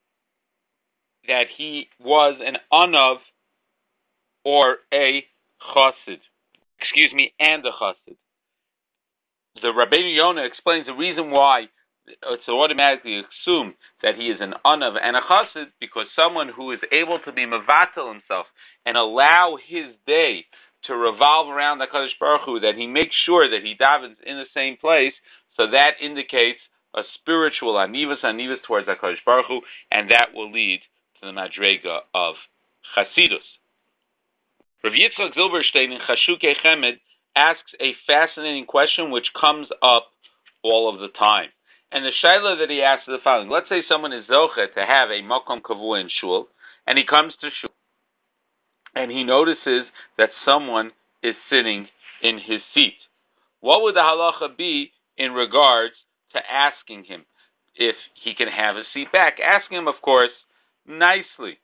that he was an anav or a chassid. And a chassid. The Rabbeinu Yonah explains the reason why it's automatically assumed that he is an anav and a chassid, because someone who is able to be mevatel himself and allow his day to revolve around the HaKadosh Baruch Hu, that he makes sure that he davens in the same place, so that indicates a spiritual anivas towards the HaKadosh Baruch Hu, and that will lead to the madrega of chasidus. Rav Yitzchak Zilberstein in Chashukei Chemed asks a fascinating question which comes up all of the time. And the shaila that he asks is the following. Let's say someone is zoche to have a makom kavua in shul, and he comes to shul, and he notices that someone is sitting in his seat. What would the halacha be in regards to asking him if he can have his seat back? Asking him, of course, nicely.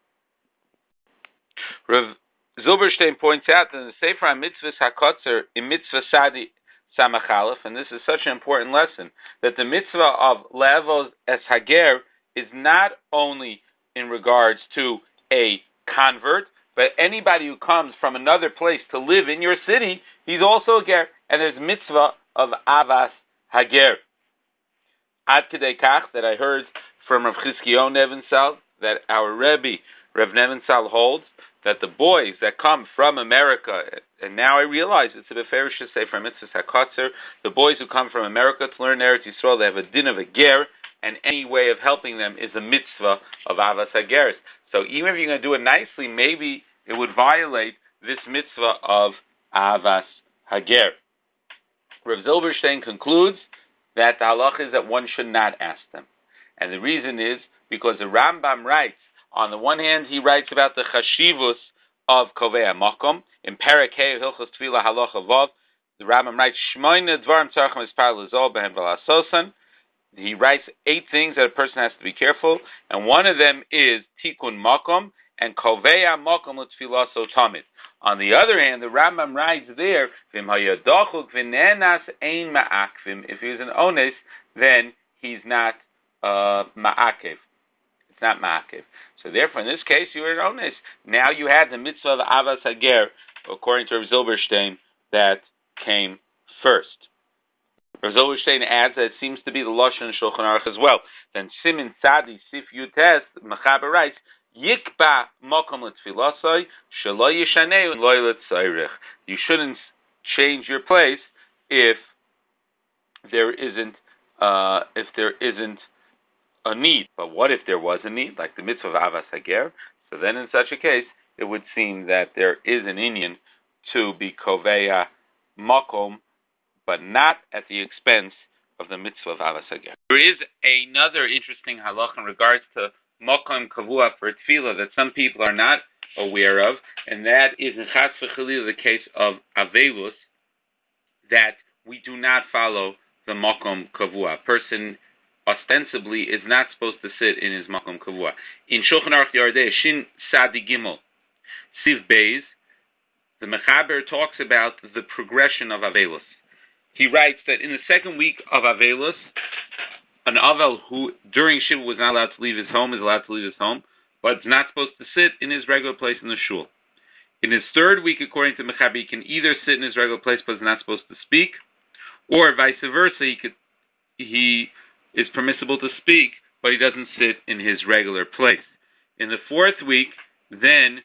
Rav Zilberstein points out that in the Sefer HaMitzvahs HaKotzer, in Mitzvah Sadi Samachalef, and this is such an important lesson, that the mitzvah of Le'avos Es Hager is not only in regards to a convert, but anybody who comes from another place to live in your city, he's also a ger, and there's mitzvah of Avas Hager. Ad Kedei Kach, that I heard from Rav Chizkiyahu Nevinsal, that our Rebbe, Rav Nevinsal, holds that the boys that come from America, and now I realize it's a beferish to say from Mitzvah HaKotzer, the boys who come from America to learn Eretz Yisrael, they have a din of a ger, and any way of helping them is a mitzvah of Avas Hageres. So even if you're going to do it nicely, maybe it would violate this mitzvah of Avas Hager. Rav Zilberstein concludes that the halach is that one should not ask them. And the reason is because the Rambam writes, on the one hand, he writes about the chashivus of Kovei HaMakom. In Perek Hey Hilchos Tefillah Halacha Vav, the Rambam writes, Shmoyne Dvarim Tzarchim Espar L'Zol Behen V'Lasosan. He writes 8 things that a person has to be careful, and one of them is Tikkun Makom and Kovei HaMakom L'Tfilaso Tamid. On the other hand, the Rambam writes there, V'im Hayadachuk V'nenas Ein Ma'akvim. If he's an ones, then he's not Ma'akev. It's not Ma'akev. So therefore, in this case, you were an ones. Now you had the mitzvah of Avas Hager, according to Rav Zilberstein, that came first. Rav Zilberstein adds that it seems to be the Lashon Shulchan Aruch as well. Then Simin Tzadi Sif Yutes, Mechaber writes, Yikba Mokom L'Tfilasai, Shelo Yishaneu Lo L'Tzairich. You shouldn't change your place if there isn't a need. But what if there was a need, like the mitzvah of Avas Hager? So then in such a case, it would seem that there is an inyan to be Koveya Makom, but not at the expense of the mitzvah of Avas Hager. There is another interesting halach in regards to Makom Kavua for Tefillah that some people are not aware of, and that is in Chas v'Chalil, the case of Avelus, that we do not follow the Makom Kavua. A person ostensibly is not supposed to sit in his makom kavua. In Shulchan Aruch Yardei Shin Sadi Gimel Siv Beis, the Mechaber talks about the progression of Avelos. He writes that in the second week of Avelos, an Avel who during Shiva was not allowed to leave his home is allowed to leave his home, but is not supposed to sit in his regular place in the shul. In his third week, according to Mechaber, he can either sit in his regular place but is not supposed to speak, or vice versa, he is permissible to speak, but he doesn't sit in his regular place. In the fourth week, then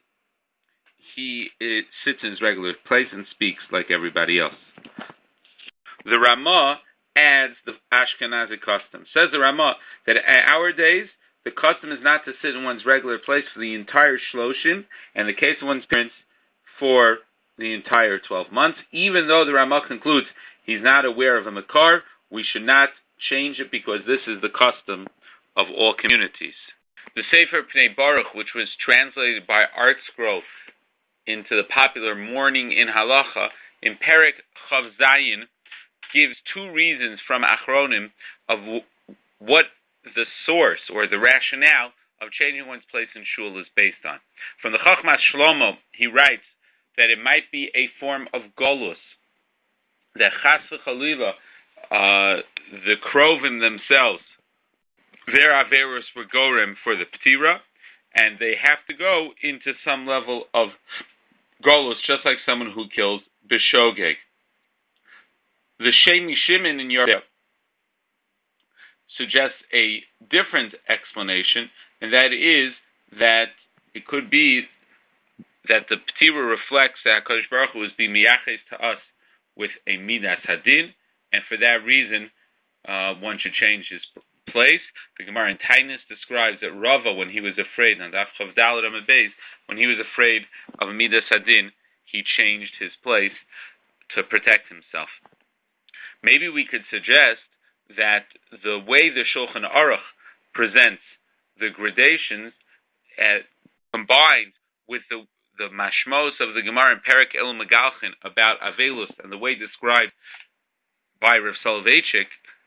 he sits in his regular place and speaks like everybody else. The Ramah adds the Ashkenazi custom. Says the Ramah that at our days, the custom is not to sit in one's regular place for the entire Shloshim, and the case of one's parents for the entire 12 months. Even though the Ramah concludes he's not aware of a Makar, we should not change it because this is the custom of all communities. The Sefer Pnei Baruch, which was translated by Art Scroll into the popular Morning in Halacha, in Perek Chav Zayin, gives two reasons from Achronim of what the source or the rationale of changing one's place in shul is based on. From the Chachmas Shlomo, he writes that it might be a form of golus, that Chas v'Chalila, the Krovim themselves, their Averos were Gorem for the Ptira, and they have to go into some level of golus, just like someone who kills B'Shogeg. The Shemi Shimon in Yoreh suggests a different explanation, and that is that it could be that the Ptira reflects that HaKadosh Baruch Hu is being miyaches to us with a Midas Hadin, and for that reason, one should change his place. The Gemara in Tainus describes that Rava, when he was afraid, and Daf Chavdalad Amud Beis, when he was afraid of Midas Hadin, he changed his place to protect himself. Maybe we could suggest that the way the Shulchan Aruch presents the gradations, combined with the mashmos of the Gemara in Perek El Megalchin about Avelus and the way described by Rav Soloveitchik,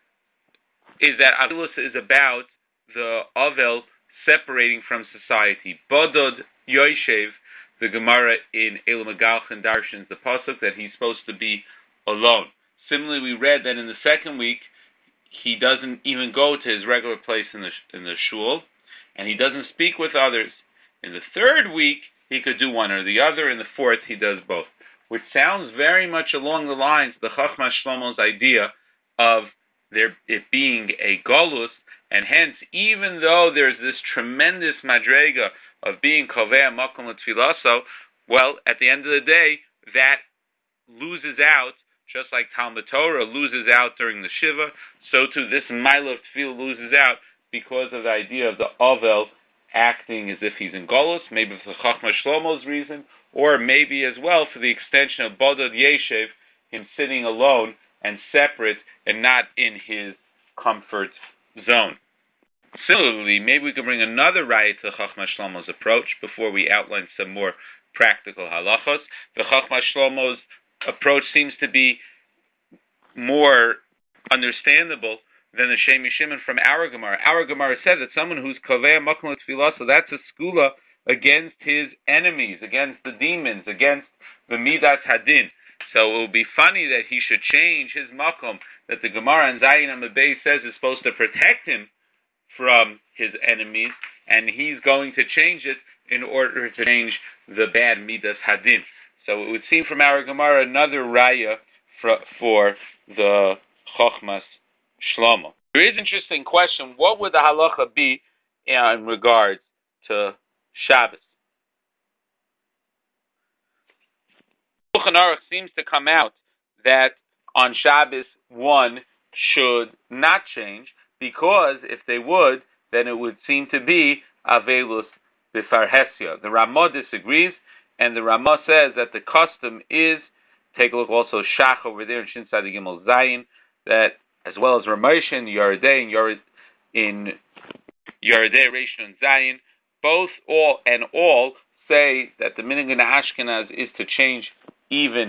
is that Avelus is about the Avel separating from society. Bodod Yoshev, the Gemara in El Megalchin darshans the pasuk that he's supposed to be alone. Similarly, we read that in the second week, he doesn't even go to his regular place in the shul, and he doesn't speak with others. In the third week, he could do one or the other. In the fourth, he does both, which sounds very much along the lines of the Chachmas Shlomo's idea of it being a golus, and hence, even though there's this tremendous madrega of being kovea makom l'tfilaso, well, at the end of the day, that loses out. Just like Talmud Torah loses out during the Shiva, so too this Mila of Tefillah loses out because of the idea of the Avel acting as if he's in Golus, maybe for Chachmas Shlomo's reason, or maybe as well for the extension of Bodod Yeshev, him sitting alone and separate and not in his comfort zone. Similarly, maybe we could bring another raya to Chachmas Shlomo's approach before we outline some more practical halachos. The Chachmas Shlomo's approach seems to be more understandable than the Shemi Shimon from our Gemara. Our Gemara says that someone who's kovea makom l'tfilah, so that's a skula against his enemies, against the demons, against the Midas Hadin. So it would be funny that he should change his makom that the Gemara in Zayin Amud Beis says is supposed to protect him from his enemies, and he's going to change it in order to change the bad Midas Hadin. So it would seem from our Gemara another raya for the Chochmas Shlomo. There is an interesting question. What would the halacha be in regards to Shabbos? Shulchan Aruch seems to come out that on Shabbos one should not change, because if they would, then it would seem to be Avelus B'Farhesia. The Ramah disagrees, and the Ramah says that the custom is, take a look also Shach over there in Shin Sadi Gimel Zayin, that as well as Ramesh in Yeridei in Yeridei Reish and Zayin, both all say that the minhag in Ashkenaz is to change even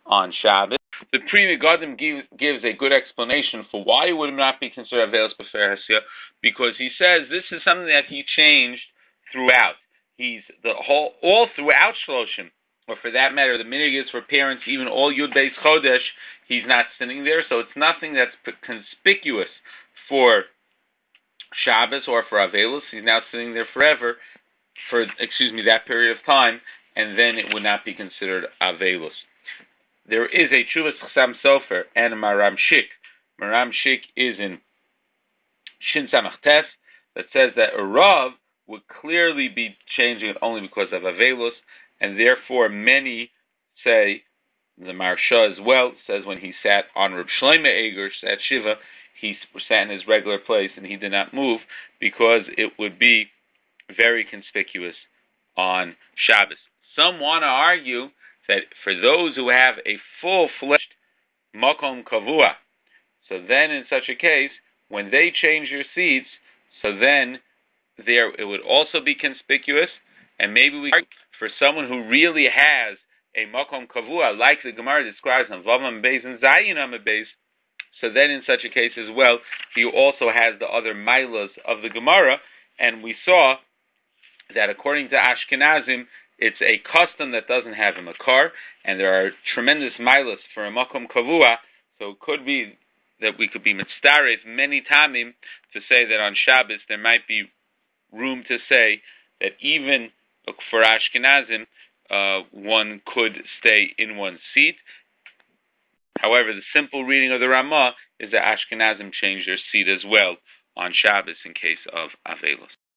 on Shabbos. The Pri Megadim gives a good explanation for why it would not be considered Avelos B'fer Hasiyah, because he says this is something that he changed throughout. He's all throughout Shloshim, or for that matter, the minhag is for parents, even all Yud Beis Chodesh, he's not sitting there, so it's nothing that's conspicuous for Shabbos or for Avelos. He's now sitting there forever for, that period of time, and then it would not be considered Avelos. There is a Chuvas Chassam Sofer and a Maram Shik. Maram Shik is in Shin Samach Tes that says that a Rav would clearly be changing it only because of Avelos, and therefore many say, the Marsha as well says when he sat on Reb Shlomo Eger's at Shiva, he sat in his regular place and he did not move because it would be very conspicuous on Shabbos. Some want to argue that for those who have a full-fledged Makom Kavua, so then in such a case, when they change their seats, so then it would also be conspicuous, and maybe we for someone who really has a Makom Kavua, like the Gemara describes in Vavam Beis and Zayin Beis, so then in such a case as well, he also has the other Milas of the Gemara, and we saw that according to Ashkenazim, it's a custom that doesn't have a makar, and there are tremendous milas for a makom kavua, so it could be that we could be mitzdaref many tamim to say that on Shabbos there might be room to say that even for Ashkenazim, one could stay in one's seat. However, the simple reading of the Ramah is that Ashkenazim change their seat as well on Shabbos in case of Avelos.